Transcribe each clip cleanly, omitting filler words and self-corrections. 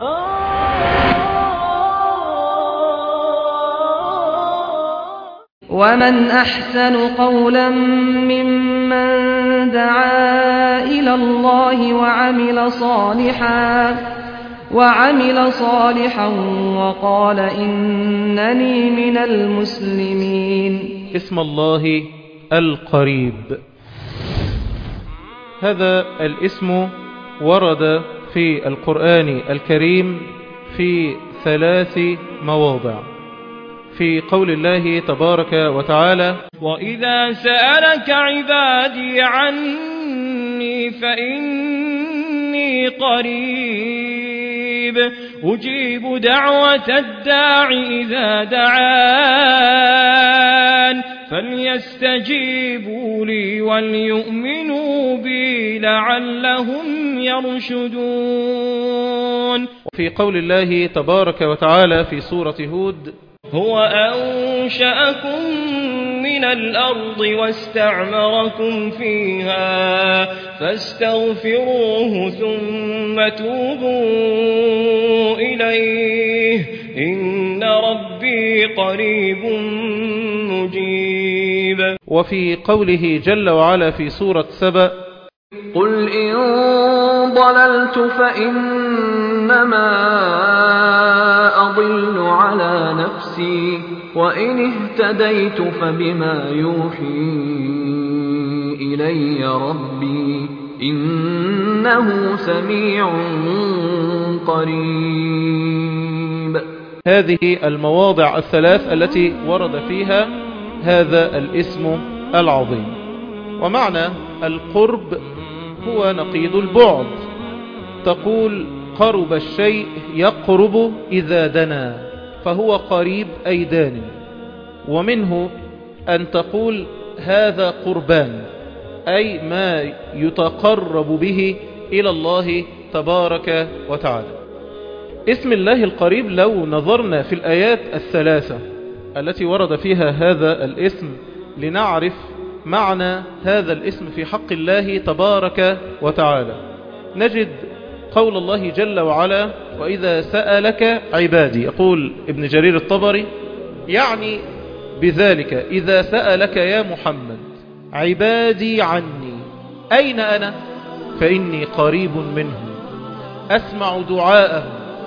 ومن أحسن قولا ممن دعا إلى الله وعمل صالحا وقال إنني من المسلمين. اسم الله القريب، هذا الاسم ورد في القرآن الكريم في 3 مواضع. في قول الله تبارك وتعالى: وإذا سألك عبادي عني فإني قريب أجيب دعوة الداع إذا دعان فليستجيبوا لي وليؤمنوا بي لعلهم يرشدون. في قول الله تبارك وتعالى في سورة هود: هو أنشأكم من الأرض واستعمركم فيها فاستغفروه ثم توبوا إليه إن ربي قريب مجيب. وفي قوله جل وعلا في سورة سبأ: قل إن ضللت فإنما أضل على نفسي وإن اهتديت فبما يوحي إلي ربي إنه سميع قريب. هذه المواضع 3 التي ورد فيها هذا الاسم العظيم. ومعنى القرب هو نقيض البعد. تقول قرب الشيء يقرب إذا دنا، فهو قريب أي دان. ومنه أن تقول هذا قربان، أي ما يتقرب به إلى الله تبارك وتعالى. اسم الله القريب لو نظرنا في الآيات 3 التي ورد فيها هذا الاسم لنعرف معنى هذا الاسم في حق الله تبارك وتعالى، نجد قول الله جل وعلا: وإذا سألك عبادي. يقول ابن جرير الطبري يعني بذلك: إذا سألك يا محمد عبادي عني أين أنا فإني قريب منهم أسمع دعاءهم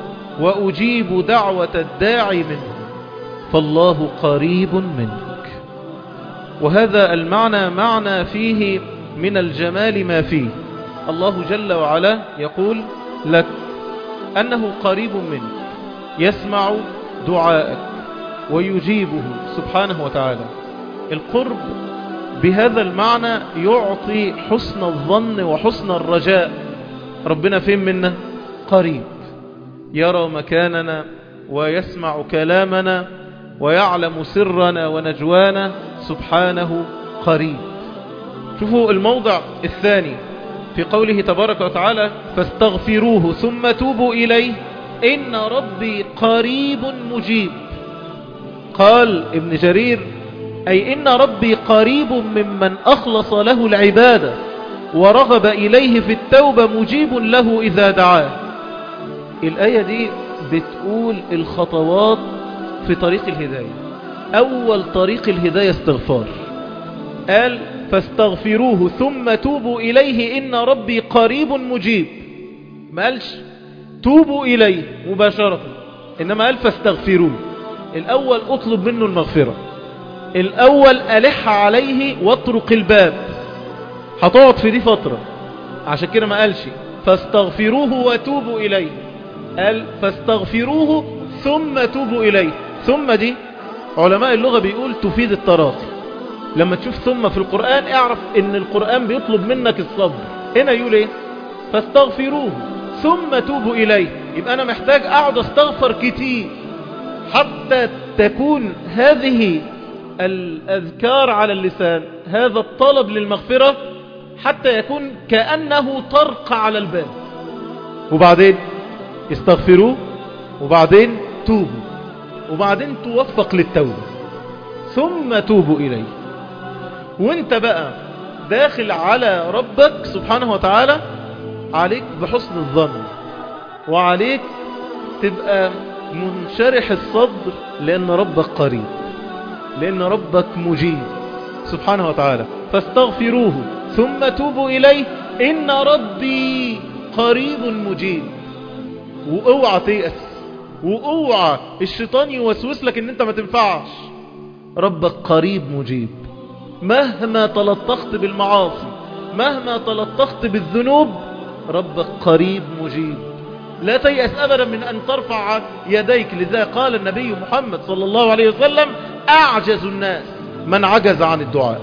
وأجيب دعوة الداعي منهم فالله قريب منك. وهذا المعنى معنى فيه من الجمال ما فيه. الله جل وعلا يقول لك أنه قريب منك، يسمع دعائك ويجيبه سبحانه وتعالى. القرب بهذا المعنى يعطي حسن الظن وحسن الرجاء. ربنا فين منا؟ قريب، يرى مكاننا ويسمع كلامنا ويعلم سرنا ونجوانا سبحانه قريب. شوفوا الموضع الثاني في قوله تبارك وتعالى: فاستغفروه ثم توبوا إليه إن ربي قريب مجيب. قال ابن جرير: أي إن ربي قريب ممن أخلص له العبادة ورغب إليه في التوبة مجيب له إذا دعاه. الآية دي بتقول الخطوات في طريق الهداية. أول طريق الهداية استغفار. قال: فاستغفروه ثم توبوا إليه إن ربي قريب مجيب. ما قالش توبوا إليه مباشرة، إنما قال فاستغفروه. الأول اطلب منه المغفرة، الأول ألح عليه واطرق الباب. هتقعد في دي فترة، عشان كده ما قالش فاستغفروه وتوبوا إليه، قال فاستغفروه ثم توبوا إليه. ثم دي علماء اللغة بيقول تفيد التراخي. لما تشوف ثم في القرآن اعرف ان القرآن بيطلب منك الصبر. هنا يقول ايه؟ فاستغفروه ثم توبوا إليه. يبقى انا محتاج اقعد استغفر كتير حتى تكون هذه الأذكار على اللسان، هذا الطلب للمغفرة حتى يكون كأنه طرق على الباب. وبعدين استغفروه، وبعدين توبوا، وبعدين توفق للتوبة، ثم توبوا إليه. وانت بقى داخل على ربك سبحانه وتعالى عليك بحسن الظن، وعليك تبقى منشرح الصدر، لأن ربك قريب، لأن ربك مجيب سبحانه وتعالى. فاستغفروه ثم توبوا إليه إن ربي قريب مجيب. واوعى تيأس، واوعى الشيطان يوسوس لك ان انت ما تنفعش. ربك قريب مجيب. مهما تلطخت بالمعاصي، مهما تلطخت بالذنوب، ربك قريب مجيب. لا تيأس أبدا من أن ترفع يديك. لذا قال النبي محمد صلى الله عليه وسلم: أعجز الناس من عجز عن الدعاء.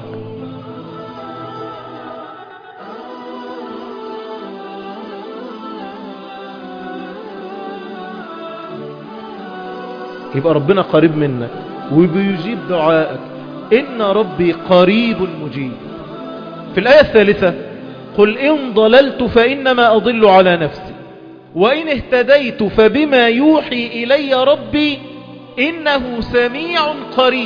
يبقى ربنا قريب منك وبيجيب دعائك. إن ربي قريب مجيب. في الآية الثالثة: قل إن ضللت فإنما أضل على نفسي وإن اهتديت فبما يوحي إلي ربي إنه سميع قريب.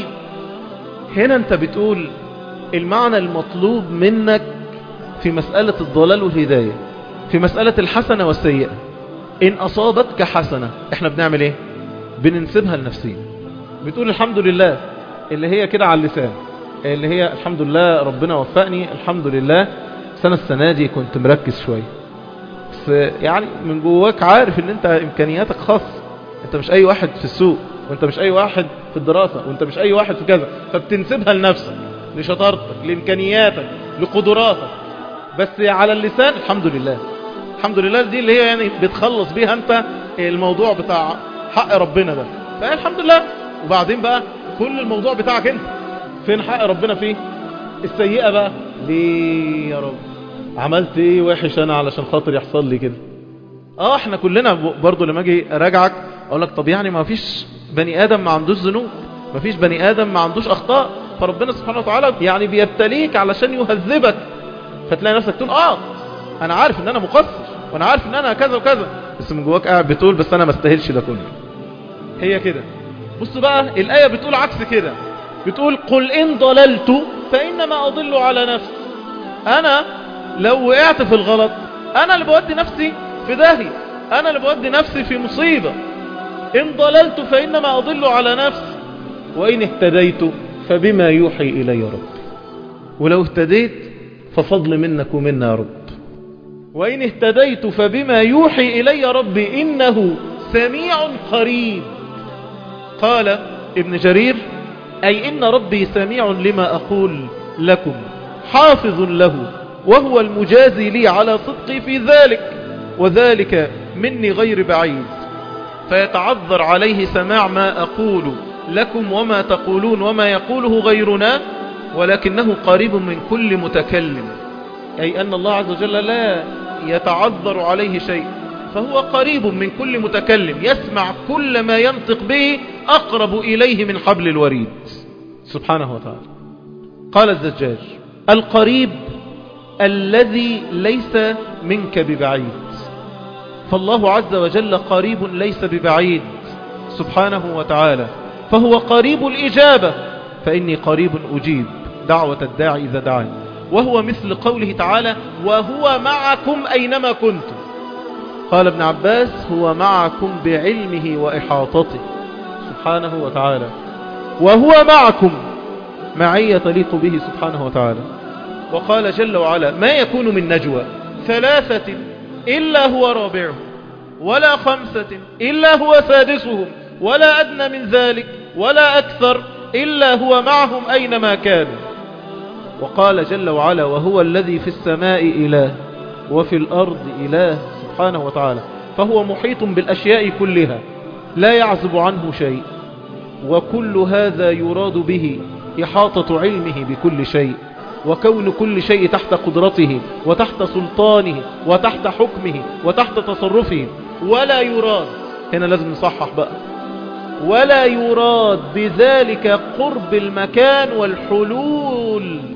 هنا أنت بتقول المعنى المطلوب منك في مسألة الضلال والهداية، في مسألة الحسنة والسيئة. إن أصابتك حسنة احنا بنعمل ايه؟ بننسبها لنفسنا. بتقول الحمد لله اللي هي كده على اللسان، اللي هي الحمد لله ربنا وفقني، الحمد لله السنة دي كنت مركز شوية. بس يعني من جواك عارف ان انت امكانياتك خاصة، انت مش اي واحد في السوق، وانت مش اي واحد في الدراسة، وانت مش اي واحد في كذا، فبتنسبها لنفسك، لشطارتك، لامكانياتك، لقدراتك. بس على اللسان الحمد لله. الحمد لله دي اللي هي يعني بتخلص بيها انت الموضوع بتاع حق ربنا ده، فهي الحمد لله. وبعدين بقى كل الموضوع بتاعك انت، فين حق ربنا فيه؟ السيئة بقى ليه يا رب؟ عملت ايه وحش انا علشان خاطر يحصل لي كده؟ احنا كلنا برضو لما اجي اراجعك اقول لك طب يعني ما فيش بني ادم ما عندوش ذنوب، ما فيش بني ادم ما عندوش اخطاء، فربنا سبحانه وتعالى يعني بيبتليك علشان يهذبك. فتلاقي نفسك تقول انا عارف ان انا مقصر، وانا عارف ان انا كذا وكذا، بس من جواك قاعد بتقول بس انا ما استاهلش ده كله. هي كده. بص بقى الايه بتقول عكس كده، بتقول قل ان ضللت فانما اضل على نفسي. انا لو وقعت في الغلط انا اللي بودي نفسي في داهية، انا اللي بودي نفسي في مصيبة. ان ضللت فانما اضل على نفسي وان اهتديت فبما يوحي الي ربي. ولو اهتديت ففضل منك ومنا يا رب. وان اهتديت فبما يوحي الي ربي انه سميع قريب. قال ابن جرير اي ان ربي سميع لما اقول لكم حافظ له وهو المجازي لي على صدقي في ذلك، وذلك مني غير بعيد، فيتعذر عليه سماع ما أقول لكم وما تقولون وما يقوله غيرنا، ولكنه قريب من كل متكلم. أي أن الله عز وجل لا يتعذر عليه شيء، فهو قريب من كل متكلم، يسمع كل ما ينطق به، أقرب إليه من حبل الوريد سبحانه وتعالى. قال الزجاج القريب الذي ليس منك ببعيد، فالله عز وجل قريب ليس ببعيد سبحانه وتعالى، فهو قريب الإجابة، فإني قريب أجيب دعوة الداعي إذا دعاني. وهو مثل قوله تعالى وهو معكم أينما كنتم. قال ابن عباس هو معكم بعلمه وإحاطته سبحانه وتعالى، وهو معكم معية تليق به سبحانه وتعالى. وقال جل وعلا ما يكون من نجوى ثلاثة إلا هو رابعهم ولا خمسة إلا هو سادسهم ولا أدنى من ذلك ولا أكثر إلا هو معهم أينما كانوا. وقال جل وعلا وهو الذي في السماء إله وفي الأرض إله سبحانه وتعالى، فهو محيط بالأشياء كلها لا يعزب عنه شيء. وكل هذا يراد به إحاطة علمه بكل شيء، وكون كل شيء تحت قدرته وتحت سلطانه وتحت حكمه وتحت تصرفه. ولا يراد، هنا لازم نصحح بقى، ولا يراد بذلك قرب المكان والحلول